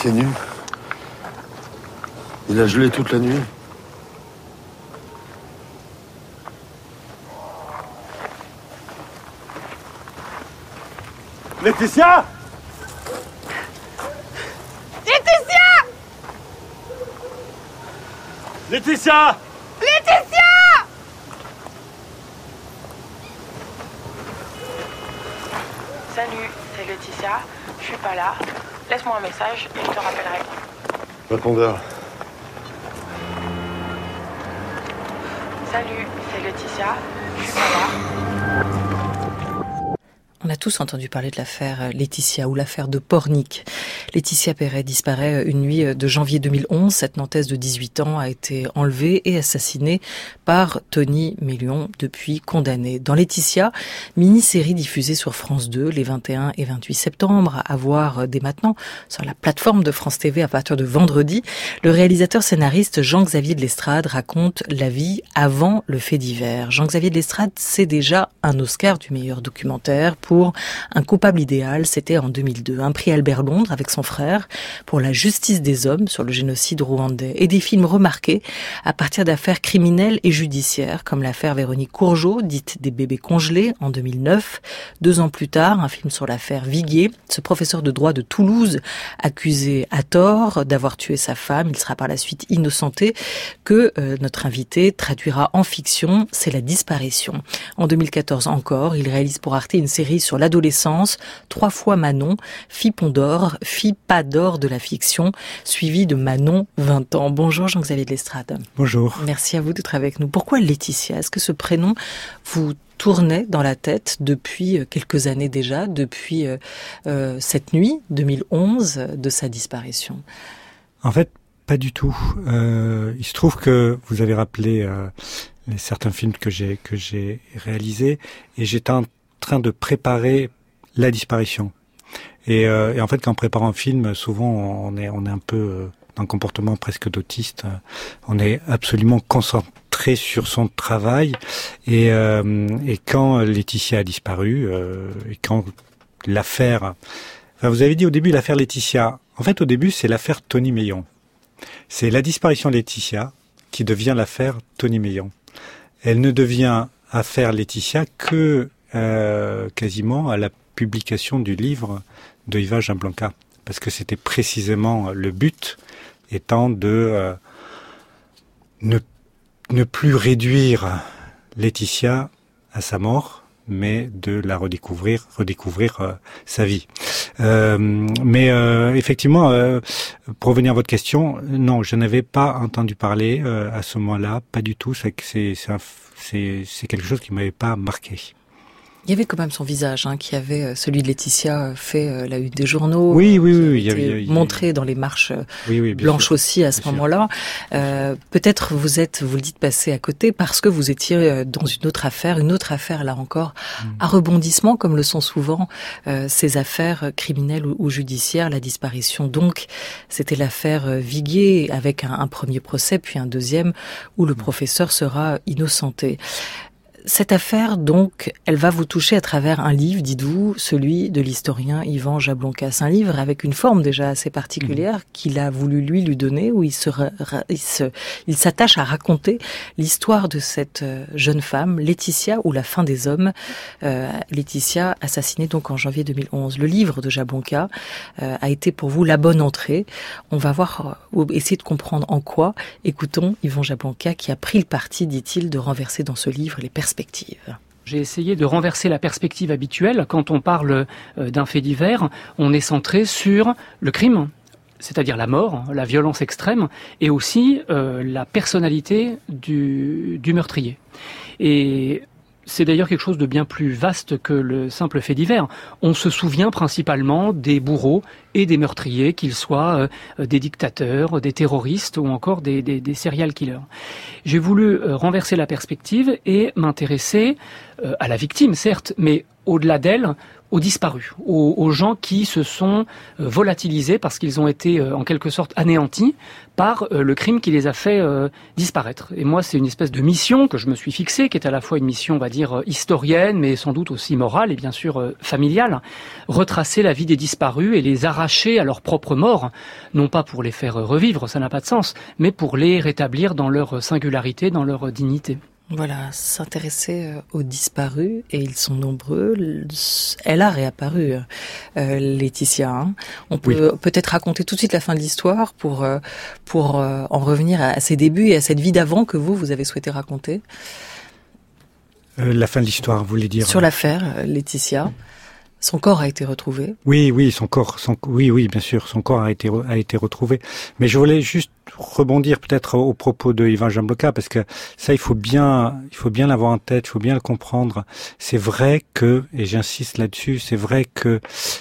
pieds nus. Il a gelé toute la nuit. Laetitia! Laetitia! Laetitia! Laetitia! Salut, c'est Laetitia. Je suis pas là. Laisse-moi un message et je te rappellerai. Répondeur. Salut, c'est Laetitia. Je suis pas là. On a tous entendu parler de l'affaire Laetitia ou l'affaire de Pornic. Laetitia Perret disparaît une nuit de janvier 2011. Cette Nantaise de 18 ans a été enlevée et assassinée par Tony Mélion, depuis condamné. Dans Laetitia, mini-série diffusée sur France 2 les 21 et 28 septembre, à voir dès maintenant sur la plateforme de France TV à partir de vendredi, le réalisateur scénariste Jean-Xavier de Lestrade raconte la vie avant le fait divers. Jean-Xavier de Lestrade, c'est déjà un Oscar du meilleur documentaire pour Un coupable idéal, c'était en 2002. Un prix Albert Londres avec son frère pour la justice des hommes sur le génocide rwandais. Et des films remarqués à partir d'affaires criminelles et judiciaires, comme l'affaire Véronique Courgeot, dite des bébés congelés, en 2009. 2 ans plus tard, un film sur l'affaire Viguier, ce professeur de droit de Toulouse, accusé à tort d'avoir tué sa femme. Il sera par la suite innocenté, que notre invité traduira en fiction. C'est La disparition. En 2014 encore, il réalise pour Arte une série sur l'adolescence, 3 fois Manon, fille Pondor, fille pas d'or de la fiction, suivie de Manon, 20 ans. Bonjour Jean-Xavier de Lestrade. Bonjour. Merci à vous d'être avec nous. Pourquoi Laetitia? Est-ce que ce prénom vous tournait dans la tête depuis quelques années déjà, depuis cette nuit 2011 de sa disparition? En fait, pas du tout. Il se trouve que vous avez rappelé certains films que j'ai réalisés et j'étais en train de préparer La disparition. Et en fait, en préparant un film, souvent on est un peu dans un comportement presque d'autiste. On est absolument concentré sur son travail. Et quand Laetitia a disparu, et quand l'affaire... Enfin, vous avez dit au début l'affaire Laetitia. En fait, au début, c'est l'affaire Tony Mélion. C'est la disparition de Laetitia qui devient l'affaire Tony Mélion. Elle ne devient affaire Laetitia que quasiment à la publication du livre de Yvan Jablonka, parce que c'était précisément le but étant de ne plus réduire Laetitia à sa mort, mais de la redécouvrir sa vie. Mais effectivement, pour revenir à votre question, non, je n'avais pas entendu parler à ce moment-là, pas du tout. C'est quelque chose qui m'avait pas marqué. Il y avait quand même son visage, qui avait, celui de Laetitia, fait la une des journaux. Oui. Il était montré dans les marches blanches aussi à ce moment-là. Peut-être vous le dites, passé à côté parce que vous étiez dans une autre affaire là encore, à rebondissement, comme le sont souvent ces affaires criminelles ou judiciaires. La disparition, donc, c'était l'affaire Viguier, avec un premier procès, puis un deuxième, où le professeur sera innocenté. Cette affaire, donc, elle va vous toucher à travers un livre, dites-vous, celui de l'historien Yvan Jablonka. C'est un livre avec une forme déjà assez particulière qu'il a voulu lui donner, où il s'attache à raconter l'histoire de cette jeune femme, Laetitia, ou la fin des hommes. Laetitia, assassinée donc en janvier 2011. Le livre de Jablonka a été pour vous la bonne entrée. On va essayer de comprendre en quoi. Écoutons Yvan Jablonka qui a pris le parti, dit-il, de renverser dans ce livre les perspectives. J'ai essayé de renverser la perspective habituelle. Quand on parle d'un fait divers, on est centré sur le crime, c'est-à-dire la mort, la violence extrême, et aussi la personnalité du meurtrier. Et c'est d'ailleurs quelque chose de bien plus vaste que le simple fait divers. On se souvient principalement des bourreaux et des meurtriers, qu'ils soient des dictateurs, des terroristes ou encore des serial killers. J'ai voulu renverser la perspective et m'intéresser à la victime, certes, mais au-delà d'elle, aux disparus, aux gens qui se sont volatilisés parce qu'ils ont été en quelque sorte anéantis par le crime qui les a fait disparaître. Et moi, c'est une espèce de mission que je me suis fixée, qui est à la fois une mission, on va dire, historienne, mais sans doute aussi morale et bien sûr familiale. Retracer la vie des disparus et les arracher à leur propre mort, non pas pour les faire revivre, ça n'a pas de sens, mais pour les rétablir dans leur singularité, dans leur dignité. Voilà, s'intéresser aux disparus, et ils sont nombreux. Elle a réapparu, Laetitia. Hein. On peut peut-être raconter tout de suite la fin de l'histoire pour en revenir à ses débuts et à cette vie d'avant que vous avez souhaité raconter. La fin de l'histoire, vous voulez dire? Sur l'affaire, Laetitia. Son corps a été retrouvé. Oui, son corps, bien sûr, son corps a été retrouvé. Mais je voulais juste rebondir peut-être au propos de Ivan Jambloka, parce que ça, il faut bien l'avoir en tête, il faut bien le comprendre. C'est vrai que, et j'insiste là-dessus, c'est vrai que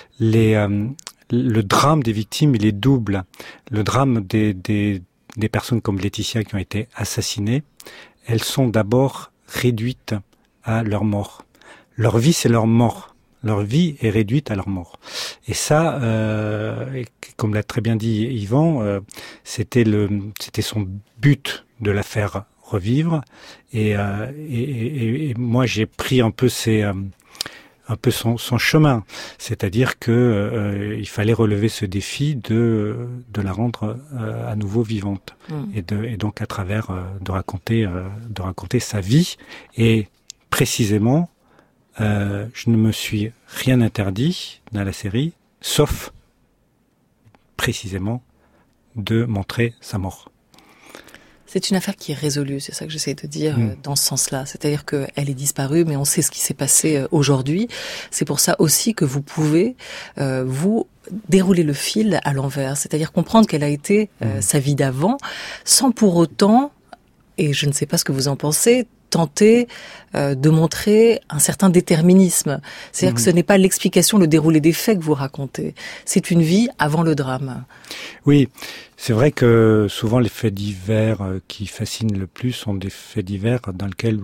le drame des victimes, il est double. Le drame des personnes comme Laetitia qui ont été assassinées, elles sont d'abord réduites à leur mort. Leur vie, c'est leur mort. Leur vie est réduite à leur mort. Et ça, comme l'a très bien dit Yvan, c'était son but de la faire revivre. Et moi, j'ai pris un peu son chemin. C'est-à-dire que il fallait relever ce défi de la rendre à nouveau vivante. Et donc à travers de raconter sa vie. Et précisément, je ne me suis rien interdit dans la série, sauf précisément de montrer sa mort. C'est une affaire qui est résolue, c'est ça que j'essaie de dire dans ce sens-là. C'est-à-dire qu'elle est disparue, mais on sait ce qui s'est passé aujourd'hui. C'est pour ça aussi que vous pouvez, vous, dérouler le fil à l'envers. C'est-à-dire comprendre quelle a été sa vie d'avant, sans pour autant, et je ne sais pas ce que vous en pensez, tenter de montrer un certain déterminisme. C'est-à-dire que ce n'est pas l'explication, le déroulé des faits que vous racontez. C'est une vie avant le drame. Oui, c'est vrai que souvent les faits divers qui fascinent le plus sont des faits divers dans lequel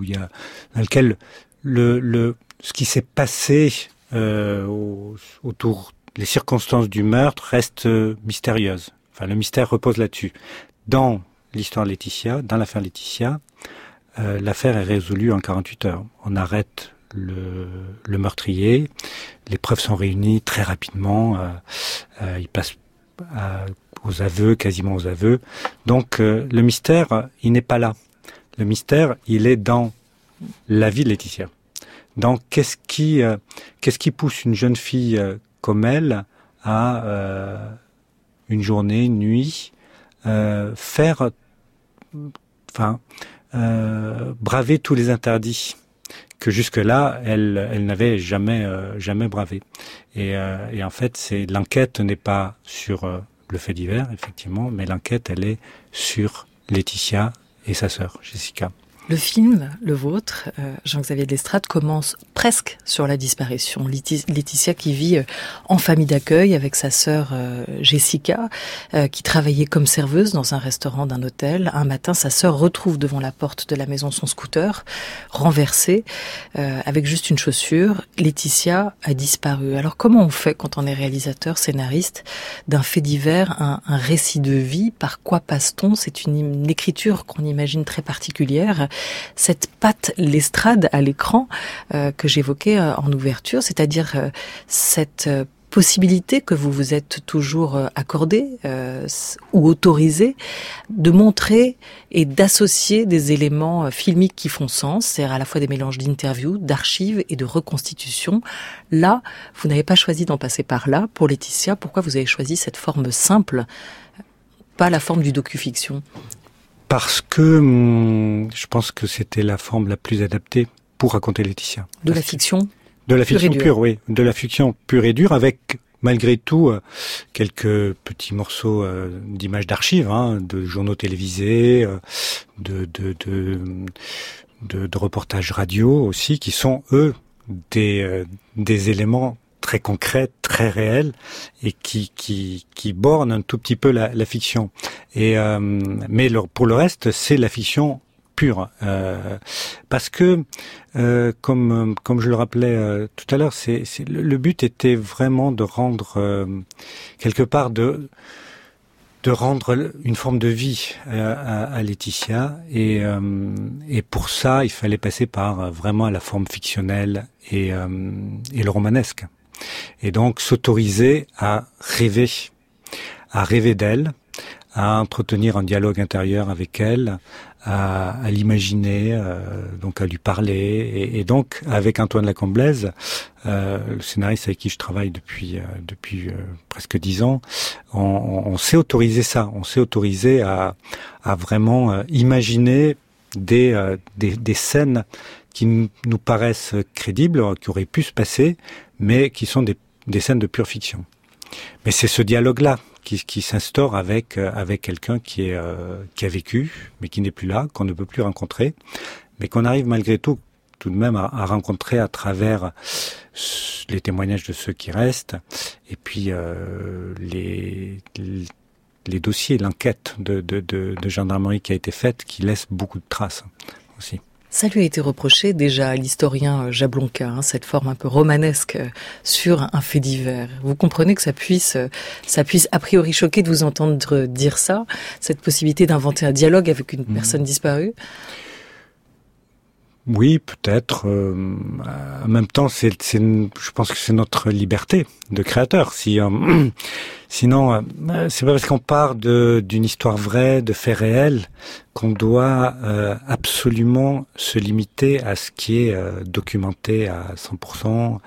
ce qui s'est passé autour, les circonstances du meurtre restent mystérieuses. Enfin, le mystère repose là-dessus. Dans l'histoire de Laetitia, dans l'affaire Laetitia, l'affaire est résolue en 48 heures. On arrête le meurtrier, les preuves sont réunies très rapidement, il passe aux aveux, quasiment aux aveux. Donc le mystère, il n'est pas là. Le mystère, il est dans la vie de Laetitia. Donc qu'est-ce qui pousse une jeune fille comme elle à une journée, une nuit, braver tous les interdits que jusque-là elle n'avait jamais bravé. Et en fait, l'enquête n'est pas sur le fait divers, effectivement, mais l'enquête, elle est sur Laetitia et sa sœur, Jessica. Le film, le vôtre, Jean-Xavier de Lestrade, commence presque sur la disparition. Laetitia qui vit en famille d'accueil avec sa sœur Jessica, qui travaillait comme serveuse dans un restaurant d'un hôtel. Un matin, sa sœur retrouve devant la porte de la maison son scooter, renversé, avec juste une chaussure. Laetitia a disparu. Alors comment on fait quand on est réalisateur, scénariste, d'un fait divers, un récit de vie? Par quoi passe-t-on? C'est une écriture qu'on imagine très particulière. Cette patte Lestrade à l'écran que j'évoquais en ouverture, c'est-à-dire cette possibilité que vous vous êtes toujours accordée ou autorisée de montrer et d'associer des éléments filmiques qui font sens, c'est-à-dire à la fois des mélanges d'interviews, d'archives et de reconstitutions. Là, vous n'avez pas choisi d'en passer par là. Pour Laetitia, pourquoi vous avez choisi cette forme simple, pas la forme du docu-fiction? Parce que je pense que c'était la forme la plus adaptée pour raconter Laetitia. De la fiction? De la fiction pure, oui. De la fiction pure et dure, avec malgré tout quelques petits morceaux d'images d'archives, de journaux télévisés, de reportages radio aussi, qui sont eux des éléments très concrets, très réels, et qui bornent un tout petit peu la fiction. Et mais pour le reste, c'est la fiction pure, parce que comme je le rappelais tout à l'heure, le but était vraiment de rendre quelque part de rendre une forme de vie à Laetitia, et pour ça il fallait passer par vraiment la forme fictionnelle et le romanesque, et donc s'autoriser à rêver d'elle, à entretenir un dialogue intérieur avec elle, à l'imaginer, donc à lui parler, et donc avec Antoine Lacombe-Blaise, le scénariste avec qui je travaille depuis presque 10 ans, on s'est autorisé ça, on s'est autorisé à vraiment imaginer des scènes qui nous paraissent crédibles, qui auraient pu se passer, mais qui sont des scènes de pure fiction. Mais c'est ce dialogue-là qui s'instaure avec quelqu'un qui a vécu, mais qui n'est plus là, qu'on ne peut plus rencontrer, mais qu'on arrive malgré tout de même à rencontrer à travers les témoignages de ceux qui restent, et puis les dossiers, l'enquête de gendarmerie qui a été faite, qui laisse beaucoup de traces aussi. Ça lui a été reproché déjà à l'historien Jablonka, cette forme un peu romanesque sur un fait divers. Vous comprenez que ça puisse a priori choquer de vous entendre dire ça, cette possibilité d'inventer un dialogue avec une personne disparue? Oui, peut-être. En même temps, je pense que c'est notre liberté de créateur. Sinon, c'est pas parce qu'on part d'une histoire vraie, de faits réels, qu'on doit absolument se limiter à ce qui est documenté à 100%.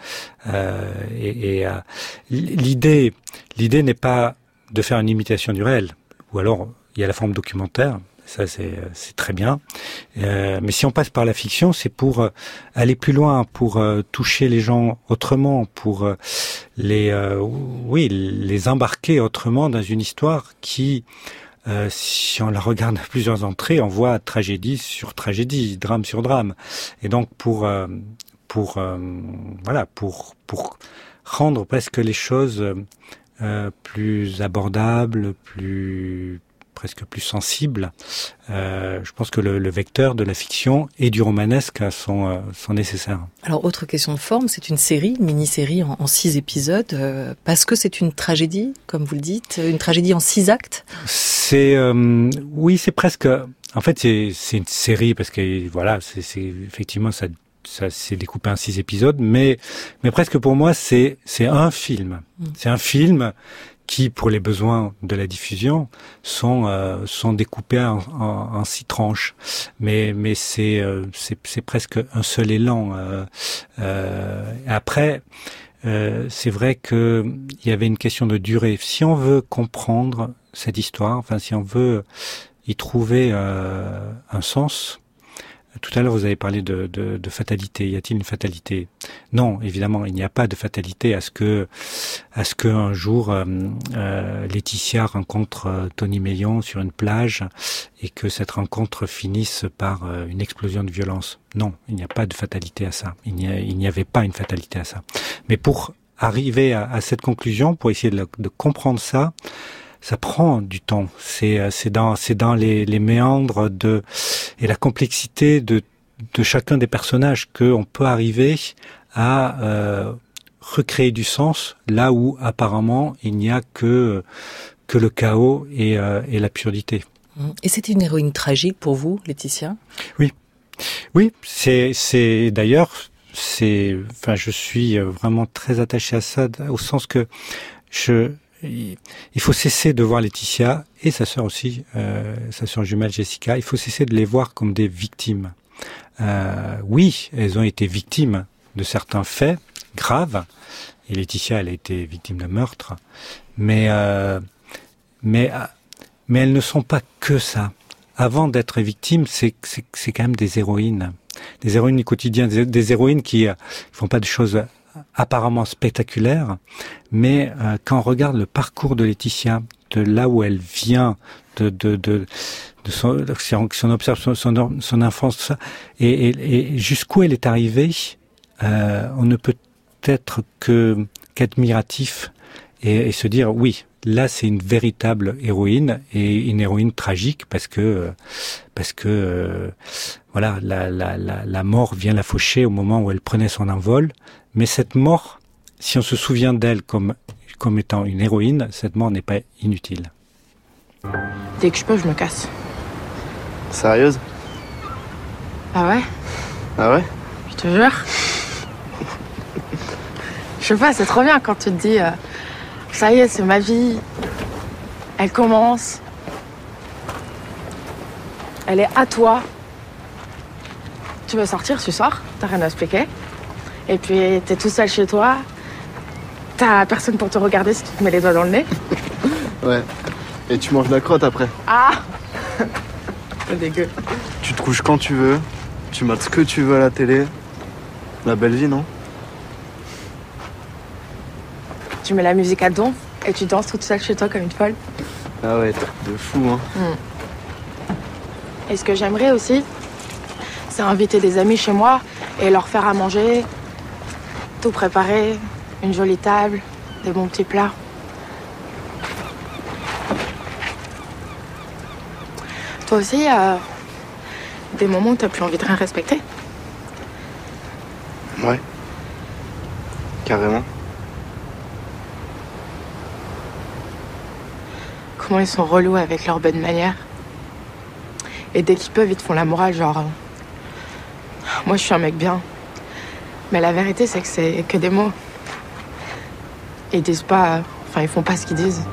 L'idée n'est pas de faire une imitation du réel. Ou alors, il y a la forme documentaire. Ça, c'est très bien. Mais si on passe par la fiction, c'est pour aller plus loin, pour toucher les gens autrement, pour les embarquer autrement dans une histoire qui, si on la regarde à plusieurs entrées, on voit tragédie sur tragédie, drame sur drame. Et donc pour rendre presque les choses plus abordables, presque plus sensibles. Je pense que le vecteur de la fiction et du romanesque sont nécessaires. Alors, autre question de forme, c'est une mini-série en 6 épisodes, parce que c'est une tragédie, comme vous le dites, une tragédie en 6 actes. Oui, c'est presque. En fait, c'est une série parce que voilà, c'est effectivement ça s'est découpé en 6 épisodes, mais presque pour moi, c'est un film. C'est un film qui, pour les besoins de la diffusion, sont découpés en 6 tranches. Mais c'est presque un seul élan. Après, c'est vrai que il y avait une question de durée. Si on veut comprendre cette histoire, enfin si on veut y trouver un sens. Tout à l'heure, vous avez parlé de fatalité. Y a-t-il une fatalité? Non, évidemment, il n'y a pas de fatalité à ce que un jour Laetitia rencontre Tony Meillon sur une plage et que cette rencontre finisse par une explosion de violence. Non, il n'y a pas de fatalité à ça. Il n'y avait pas une fatalité à ça. Mais pour arriver à cette conclusion, pour essayer de comprendre ça prend du temps. C'est dans les méandres et la complexité de chacun des personnages qu'on peut arriver à recréer du sens là où apparemment il n'y a que le chaos et l'absurdité. Et c'était une héroïne tragique pour vous, Laetitia? Oui, c'est d'ailleurs je suis vraiment très attaché à ça au sens que il faut cesser de voir Laetitia et sa sœur aussi, sa sœur jumelle Jessica. Il faut cesser de les voir comme des victimes. Oui, elles ont été victimes de certains faits graves. Et Laetitia, elle a été victime d'un meurtre. Mais elles ne sont pas que ça. Avant d'être victimes, c'est quand même des héroïnes. Des héroïnes du quotidien, des héroïnes qui font pas de choses apparemment spectaculaire, mais quand on regarde le parcours de Laetitia, de là où elle vient, si on observe son enfance, tout ça, et jusqu'où elle est arrivée, on ne peut être qu'admiratif et se dire oui, là c'est une véritable héroïne et une héroïne tragique parce que voilà, la mort vient la faucher au moment où elle prenait son envol. Mais cette mort, si on se souvient d'elle comme étant une héroïne, cette mort n'est pas inutile. Dès que je peux, je me casse. Sérieuse? Ah ouais? Ah ouais? Je te jure. Je sais pas, c'est trop bien quand tu te dis ça y est, c'est ma vie. Elle commence. Elle est à toi. Tu veux sortir, tu sors, t'as rien à expliquer. Et puis t'es tout seul chez toi. T'as personne pour te regarder si tu te mets les doigts dans le nez. Ouais. Et tu manges la crotte après. Ah. C'est dégueu. Tu te couches quand tu veux. Tu mates ce que tu veux à la télé. La belle vie, non? Tu mets la musique à donf et tu danses toute seule chez toi comme une folle. Ah ouais, de fou, hein. Et ce que j'aimerais aussi, c'est inviter des amis chez moi et leur faire à manger, tout préparer, une jolie table, des bons petits plats. Toi aussi, des moments où t'as plus envie de rien respecter? Ouais. Carrément. Comment ils sont relous avec leurs bonnes manières. Et dès qu'ils peuvent, ils te font la morale, genre... moi, je suis un mec bien. Mais la vérité, c'est que c'est que des mots. Ils disent pas... Enfin, ils font pas ce qu'ils disent.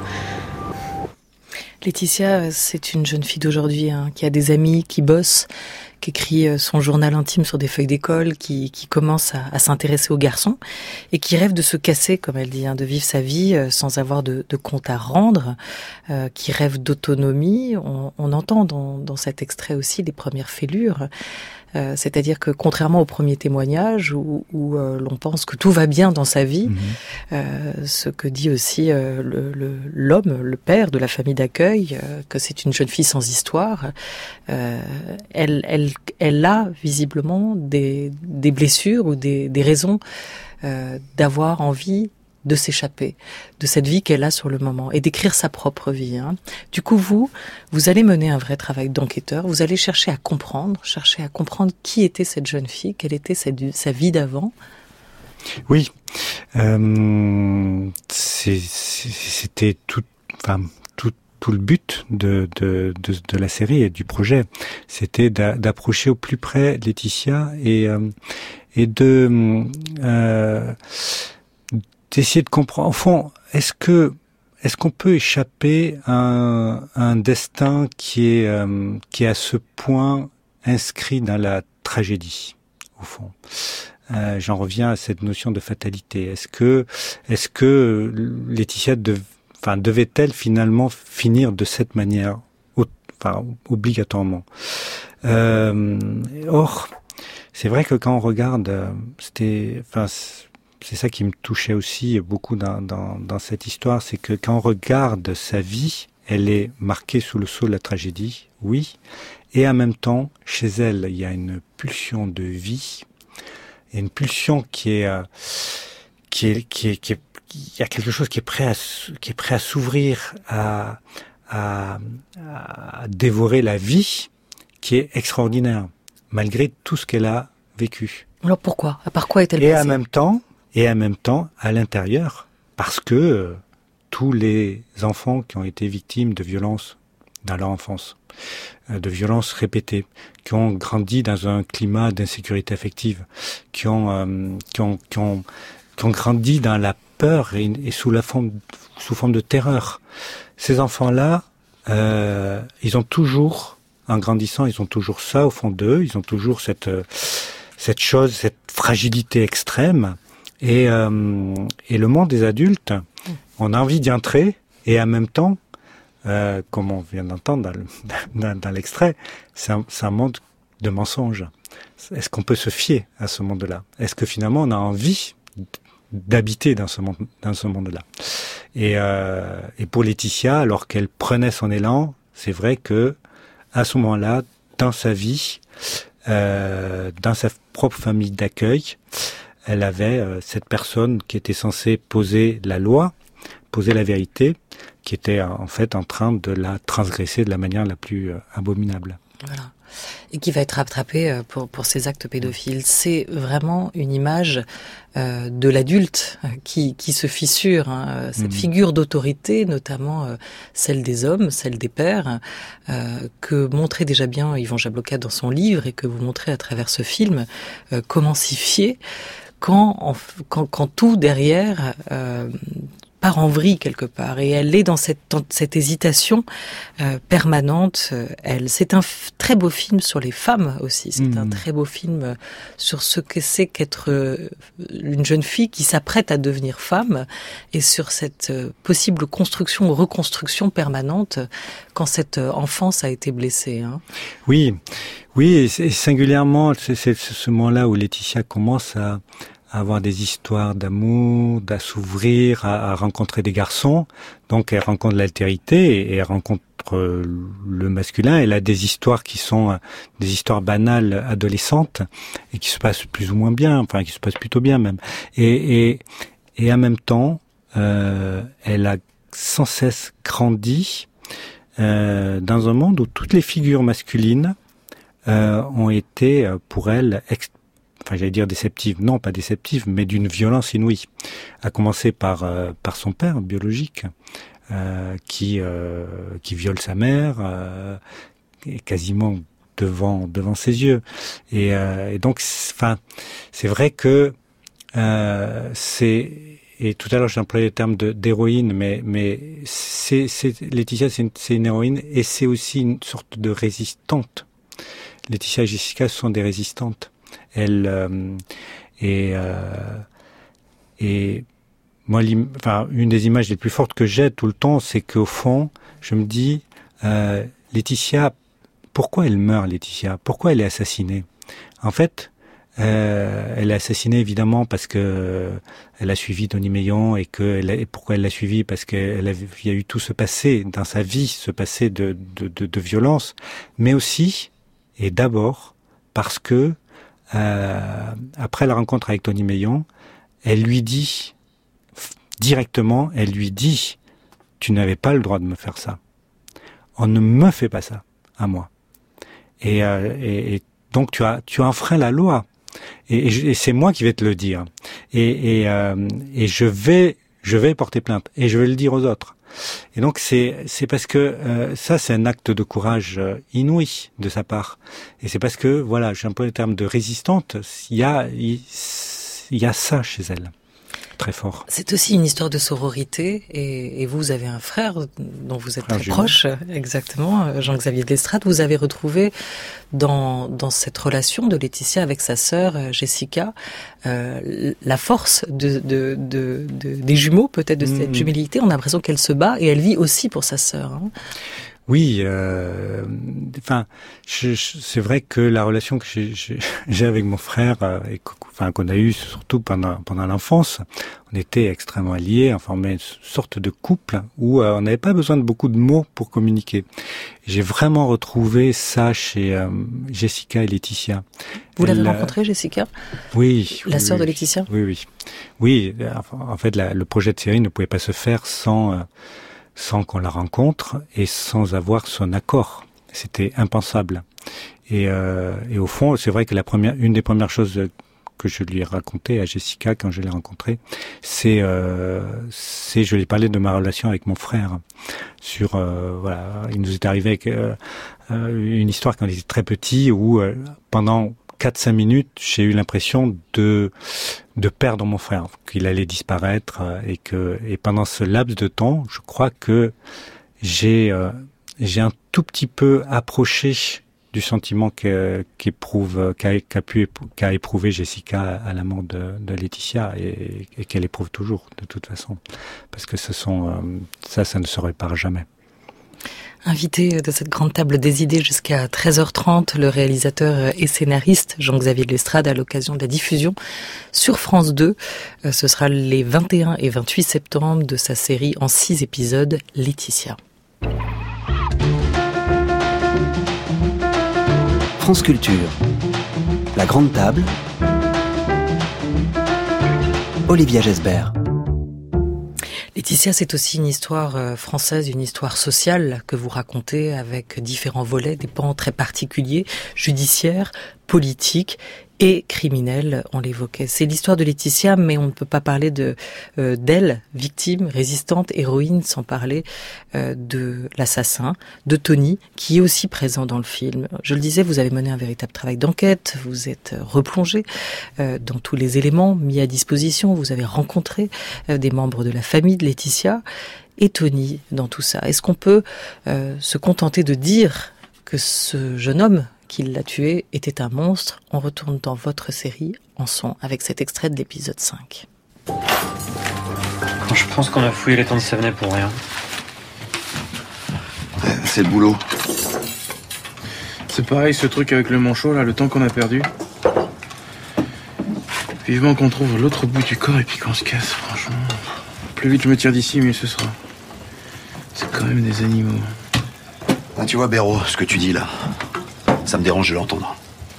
Laetitia, c'est une jeune fille d'aujourd'hui qui a des amis, qui bosse, qui écrit son journal intime sur des feuilles d'école, qui commence à s'intéresser aux garçons et qui rêve de se casser, comme elle dit, de vivre sa vie sans avoir de compte à rendre, qui rêve d'autonomie. On entend dans cet extrait aussi les premières fêlures. C'est-à-dire que contrairement au premier témoignage où l'on pense que tout va bien dans sa vie, ce que dit aussi l'homme, le père de la famille d'accueil, que c'est une jeune fille sans histoire, elle a visiblement des blessures ou des raisons d'avoir envie de s'échapper de cette vie qu'elle a sur le moment et d'écrire sa propre vie. Du coup, vous allez mener un vrai travail d'enquêteur, vous allez chercher à comprendre qui était cette jeune fille, quelle était sa vie d'avant. Oui, c'était tout le but de la série et du projet, c'était d'approcher au plus près Laetitia et d'essayer de comprendre, au fond, est-ce qu'on peut échapper à un destin qui est à ce point inscrit dans la tragédie, au fond. J'en reviens à cette notion de fatalité. Est-ce que Laetitia devait-elle finalement finir de cette manière, obligatoirement? Or, c'est vrai que quand on regarde, c'est ça qui me touchait aussi beaucoup dans cette histoire, c'est que quand on regarde sa vie, elle est marquée sous le sceau de la tragédie, oui, et en même temps, chez elle, il y a une pulsion de vie, et une pulsion il y a quelque chose qui est prêt à s'ouvrir, à dévorer la vie, qui est extraordinaire, malgré tout ce qu'elle a vécu. Alors pourquoi? Par quoi est-elle passée? Et en même temps, à l'intérieur, parce que tous les enfants qui ont été victimes de violences dans leur enfance, de violences répétées, qui ont grandi dans un climat d'insécurité affective, qui ont grandi dans la peur et sous forme de terreur. Ces enfants-là, ils ont toujours, en grandissant, ils ont toujours ça au fond d'eux, ils ont toujours cette fragilité extrême. Et le monde des adultes, on a envie d'y entrer, et en même temps, comme on vient d'entendre dans l'extrait, c'est un monde de mensonges. Est-ce qu'on peut se fier à ce monde-là? Est-ce que finalement on a envie d'habiter dans ce monde-là? Et pour Laetitia, alors qu'elle prenait son élan, c'est vrai que à ce moment-là, dans sa vie, dans sa propre famille d'accueil, elle avait cette personne qui était censée poser la loi, posait la vérité, qui était en fait en train de la transgresser de la manière la plus abominable. Voilà. Et qui va être rattrapé pour ses actes pédophiles. C'est vraiment une image de l'adulte qui se fissure, hein, cette figure d'autorité, notamment celle des hommes, celle des pères, que montrait déjà bien Yvan Jablonka dans son livre et que vous montrez à travers ce film, comment s'y fier quand tout derrière part en vrille quelque part, et elle est dans cette hésitation permanente. C'est un très beau film sur les femmes aussi. C'est un très beau film sur ce que c'est qu'être une jeune fille qui s'apprête à devenir femme, et sur cette possible construction ou reconstruction permanente quand cette enfance a été blessée. Hein. Oui, et singulièrement, c'est ce moment-là où Laetitia commence à avoir des histoires d'amour, à s'ouvrir, à rencontrer des garçons. Donc elle rencontre l'altérité et elle rencontre le masculin. Elle a des histoires qui sont des histoires banales adolescentes et qui se passent plus ou moins bien, enfin qui se passent plutôt bien même. Et en même temps, elle a sans cesse grandi dans un monde où toutes les figures masculines ont été pour elle j'allais dire déceptive, non pas déceptive, mais d'une violence inouïe. À commencer par son père biologique, qui viole sa mère, quasiment devant ses yeux. Et donc, c'est vrai que et tout à l'heure j'ai employé le terme d'héroïne, mais Laetitia, c'est une héroïne, et c'est aussi une sorte de résistante. Laetitia et Jessica sont des résistantes. Et moi, une des images les plus fortes que j'ai tout le temps, c'est qu'au fond, je me dis, Laetitia, pourquoi elle meurt, Laetitia? Pourquoi elle est assassinée? En fait, elle est assassinée évidemment parce que elle a suivi Denis Meillon, et pourquoi elle l'a suivi? Parce qu'il y a eu tout ce passé dans sa vie, ce passé de violence, mais aussi et d'abord parce que après la rencontre avec Denis Meillon, elle lui dit directement, tu n'avais pas le droit de me faire ça. On ne me fait pas ça à moi. Et donc tu as enfreint la loi. Et c'est moi qui vais te le dire. Et je vais porter plainte, et je vais le dire aux autres. Et donc c'est parce que ça, c'est un acte de courage inouï de sa part. Et c'est parce que, voilà, j'ai un peu le terme de résistante, il y a ça chez elle, très fort. C'est aussi une histoire de sororité, et vous avez un frère dont vous êtes très proche, exactement, Jean-Xavier de Lestrade. Vous avez retrouvé dans cette relation de Laetitia avec sa sœur Jessica la force des jumeaux, peut-être de cette jumélité. On a l'impression qu'elle se bat, et elle vit aussi pour sa sœur. Hein. Oui, c'est vrai que la relation que j'ai avec mon frère, qu'on a eue surtout pendant l'enfance, on était extrêmement liés, on formait une sorte de couple où on n'avait pas besoin de beaucoup de mots pour communiquer. J'ai vraiment retrouvé ça chez Jessica et Laetitia. Vous l'avez rencontrée, Jessica? Oui. La sœur de Laetitia? Oui, en fait, le projet de série ne pouvait pas se faire sans qu'on la rencontre et sans avoir son accord. C'était impensable. Et au fond, c'est vrai que une des premières choses que je lui ai racontées à Jessica quand je l'ai rencontrée, c'est je lui ai parlé de ma relation avec mon frère. Il nous est arrivé avec une histoire quand on était très petit, où pendant 4-5 minutes, j'ai eu l'impression de perdre mon frère, qu'il allait disparaître, et pendant ce laps de temps, je crois que j'ai un tout petit peu approché du sentiment qu'a éprouvé Jessica à la mort de Laetitia, et qu'elle éprouve toujours de toute façon, parce que ça ne se répare jamais. Invité de cette grande table des idées jusqu'à 13h30, le réalisateur et scénariste Jean-Xavier de Lestrade, à l'occasion de la diffusion sur France 2. Ce sera les 21 et 28 septembre de sa série en 6 épisodes, Laetitia. France Culture. La grande table. Olivia Gesbert. Laetitia, c'est aussi une histoire française, une histoire sociale que vous racontez avec différents volets, des pans très particuliers, judiciaires, politiques et criminels, on l'évoquait. C'est l'histoire de Laetitia, mais on ne peut pas parler d'elle, victime, résistante, héroïne, sans parler de l'assassin, de Tony, qui est aussi présent dans le film. Je le disais, vous avez mené un véritable travail d'enquête, vous êtes replongé dans tous les éléments mis à disposition, vous avez rencontré des membres de la famille de Laetitia et Tony dans tout ça. Est-ce qu'on peut se contenter de dire que ce jeune homme qui l'a tué était un monstre? On retourne dans votre série en son avec cet extrait de l'épisode 5. Je pense qu'on a fouillé les temps de Savenay pour rien. Ouais, c'est le boulot. C'est pareil ce truc avec le manchot là, le temps qu'on a perdu. Vivement qu'on trouve l'autre bout du corps et puis qu'on se casse, franchement. Plus vite je me tire d'ici, mieux ce sera. C'est quand même des animaux. Ah, tu vois, Béraud, ce que tu dis là, ça me dérange de l'entendre.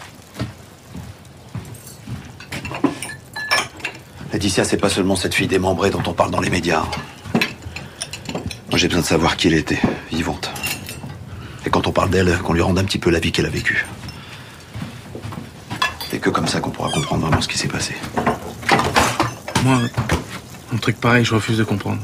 Laetitia, c'est pas seulement cette fille démembrée dont on parle dans les médias. Moi, j'ai besoin de savoir qui elle était, vivante. Et quand on parle d'elle, qu'on lui rende un petit peu la vie qu'elle a vécue. Et que comme ça qu'on pourra comprendre vraiment ce qui s'est passé. Moi, un truc pareil, je refuse de comprendre.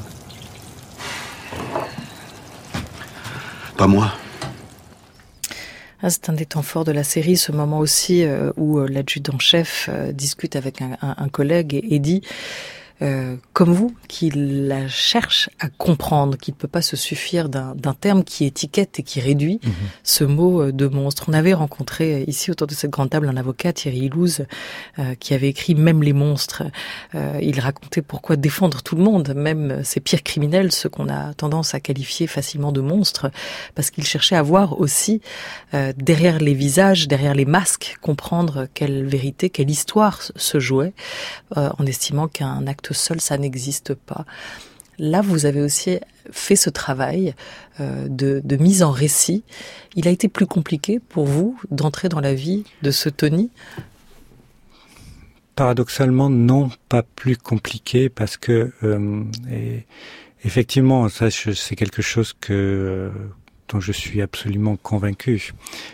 Pas moi. C'est un des temps forts de la série, ce moment aussi où l'adjudant-chef discute avec un collègue et dit, comme vous, qu'il la cherche à comprendre, qu'il ne peut pas se suffire d'un terme qui étiquette et qui réduit ce mot de monstre. On avait rencontré ici autour de cette grande table un avocat, Thierry Ilouz, qui avait écrit « Même les monstres ». Il racontait pourquoi défendre tout le monde, même ces pires criminels, ceux qu'on a tendance à qualifier facilement de monstres, parce qu'il cherchait à voir aussi derrière les visages, derrière les masques, comprendre quelle vérité, quelle histoire se jouait, en estimant qu'un acte seul, ça n'existe pas. Là, vous avez aussi fait ce travail de mise en récit. Il a été plus compliqué pour vous d'entrer dans la vie de ce Tony ? Paradoxalement, non, pas plus compliqué, parce que effectivement, ça, c'est quelque chose dont je suis absolument convaincu.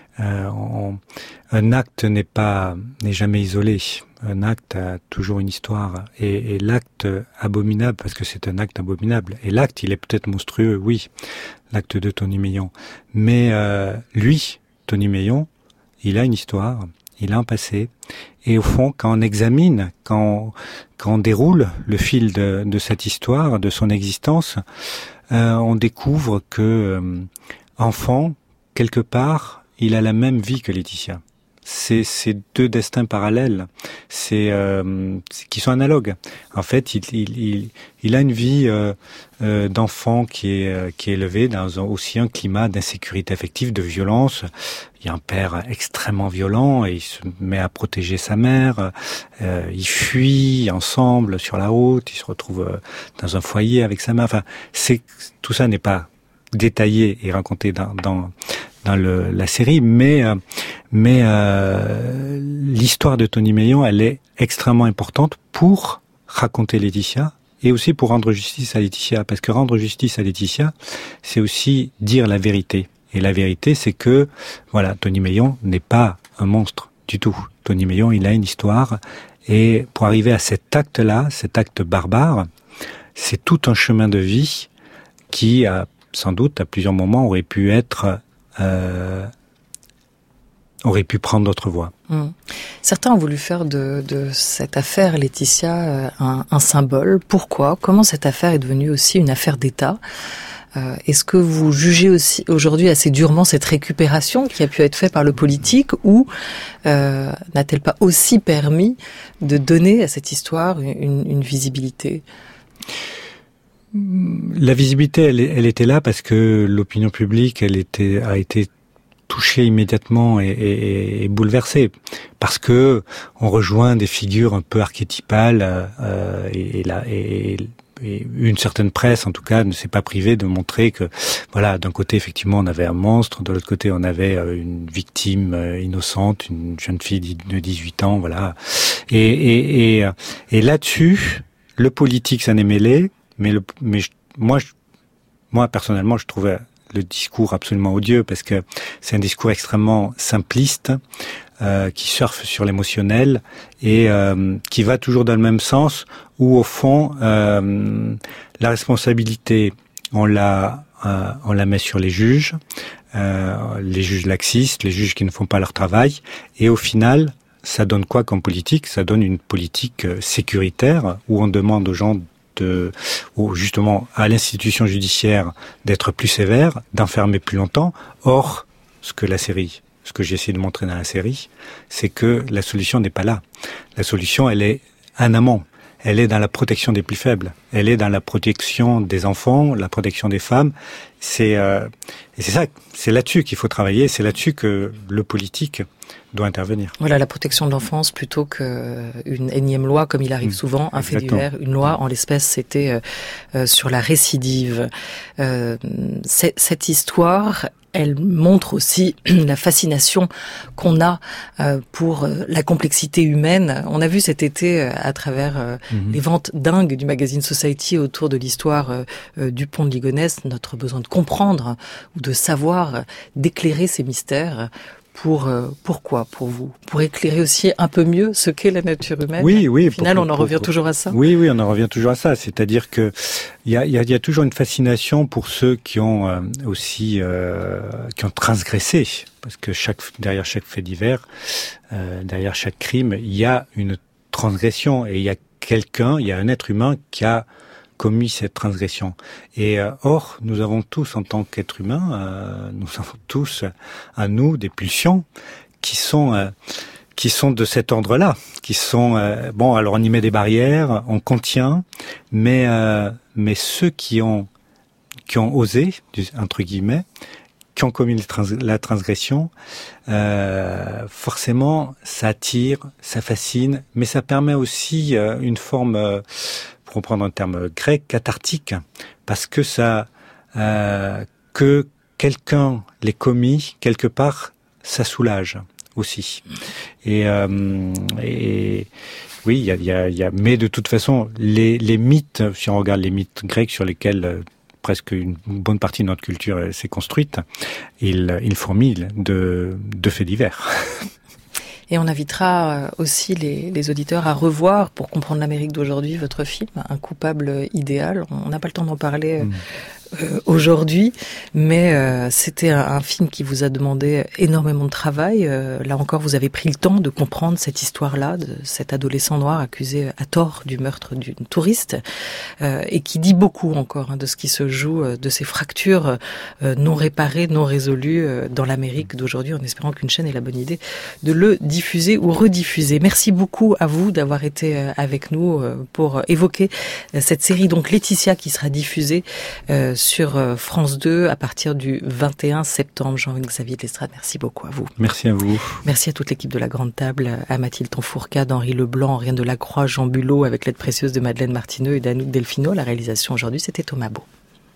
Un acte n'est jamais isolé. Un acte a toujours une histoire. Et l'acte abominable, parce que c'est un acte abominable. Et l'acte, il est peut-être monstrueux, oui. L'acte de Tony Meillon. Mais lui, Tony Meillon, il a une histoire. Il a un passé. Et au fond, quand on examine, quand on déroule le fil de cette histoire, de son existence, on découvre que enfant, quelque part, il a la même vie que Laetitia. C'est deux destins parallèles, qui sont analogues. En fait, il a une vie d'enfant qui est élevée dans aussi un climat d'insécurité affective, de violence. Il y a un père extrêmement violent et il se met à protéger sa mère. Ils fuient ensemble sur la route. Il se retrouve dans un foyer avec sa mère. Enfin, tout ça n'est pas détaillé et raconté dans la série, mais l'histoire de Tony Meillon, elle est extrêmement importante pour raconter Laetitia et aussi pour rendre justice à Laetitia, parce que rendre justice à Laetitia, c'est aussi dire la vérité. Et la vérité, c'est que, voilà, Tony Meillon n'est pas un monstre du tout. Tony Meillon, il a une histoire, et pour arriver à cet acte-là, cet acte barbare, c'est tout un chemin de vie qui, sans doute, à plusieurs moments, aurait pu prendre d'autres voies. Certains ont voulu faire de cette affaire Laetitia un symbole. Pourquoi ? Comment cette affaire est devenue aussi une affaire d'État ? Est-ce que vous jugez aussi aujourd'hui assez durement cette récupération qui a pu être faite par le politique, ou n'a-t-elle pas aussi permis de donner à cette histoire une visibilité ? La visibilité, elle était là parce que l'opinion publique, a été touchée immédiatement et bouleversée, parce que on rejoint des figures un peu archétypales et une certaine presse, en tout cas, ne s'est pas privée de montrer que, voilà, d'un côté, effectivement, on avait un monstre, de l'autre côté, on avait une victime innocente, une jeune fille de 18 ans, voilà. Et là-dessus, le politique s'en est mêlé, mais moi personnellement, je trouvais le discours absolument odieux parce que c'est un discours extrêmement simpliste qui surfe sur l'émotionnel et qui va toujours dans le même sens où au fond la responsabilité on la met sur les juges laxistes, les juges qui ne font pas leur travail et au final ça donne quoi comme politique? Ça donne une politique sécuritaire où on demande aux gens ou justement à l'institution judiciaire d'être plus sévère, d'enfermer plus longtemps. Or, ce que j'ai essayé de montrer dans la série, c'est que la solution n'est pas là. La solution, elle est en amont. Elle est dans la protection des plus faibles. Elle est dans la protection des enfants, la protection des femmes. Et c'est ça, c'est là-dessus qu'il faut travailler. C'est là-dessus que le politique doit intervenir. Voilà, la protection de l'enfance plutôt qu'une énième loi, comme il arrive souvent, un fait divers, une loi. En l'espèce, c'était sur la récidive. Cette histoire, elle montre aussi la fascination qu'on a pour la complexité humaine. On a vu cet été, à travers les ventes dingues du magazine Society autour de l'histoire du pont de Ligonnès, notre besoin de comprendre ou de savoir, d'éclairer ces mystères. Pourquoi pour vous? Pour éclairer aussi un peu mieux ce qu'est la nature humaine. Oui. Au final, on en revient toujours à ça. Oui, on en revient toujours à ça. C'est-à-dire que il y a toujours une fascination pour ceux qui ont qui ont transgressé, parce que derrière chaque fait divers, derrière chaque crime, il y a une transgression et il y a un être humain qui a commis cette transgression. Et or, nous avons tous, en tant qu'êtres humains, nous avons tous à nous des pulsions qui sont de cet ordre-là, qui sont alors on y met des barrières, on contient, mais ceux qui ont osé, entre guillemets, qui ont commis la transgression, forcément, ça attire, ça fascine, mais ça permet aussi une forme pour reprendre un terme grec, cathartique, parce que que quelqu'un l'ait commis, quelque part, ça soulage aussi. Et oui, il y a, mais de toute façon, les mythes, si on regarde les mythes grecs sur lesquels presque une bonne partie de notre culture s'est construite, ils fourmillent de faits divers. Et on invitera aussi les auditeurs à revoir, pour comprendre l'Amérique d'aujourd'hui, votre film, Un coupable idéal. On n'a pas le temps d'en parler aujourd'hui, mais c'était un film qui vous a demandé énormément de travail. Là encore, vous avez pris le temps de comprendre cette histoire-là, de cet adolescent noir accusé à tort du meurtre d'une touriste, et qui dit beaucoup encore de ce qui se joue, de ces fractures non réparées, non résolues dans l'Amérique d'aujourd'hui, en espérant qu'une chaîne ait la bonne idée de le diffuser ou rediffuser. Merci beaucoup à vous d'avoir été avec nous pour évoquer cette série, donc Laetitia, qui sera diffusée sur France 2 à partir du 21 septembre. Jean-Xavier Lestrade, merci beaucoup à vous. Merci à vous. Merci à toute l'équipe de La Grande Table, à Mathilde Tonfourcade, Henri Leblanc, Henri Delacroix, Jean Bulot, avec l'aide précieuse de Madeleine Martineux et d'Anouk Delfino. La réalisation aujourd'hui, c'était Thomas Beau.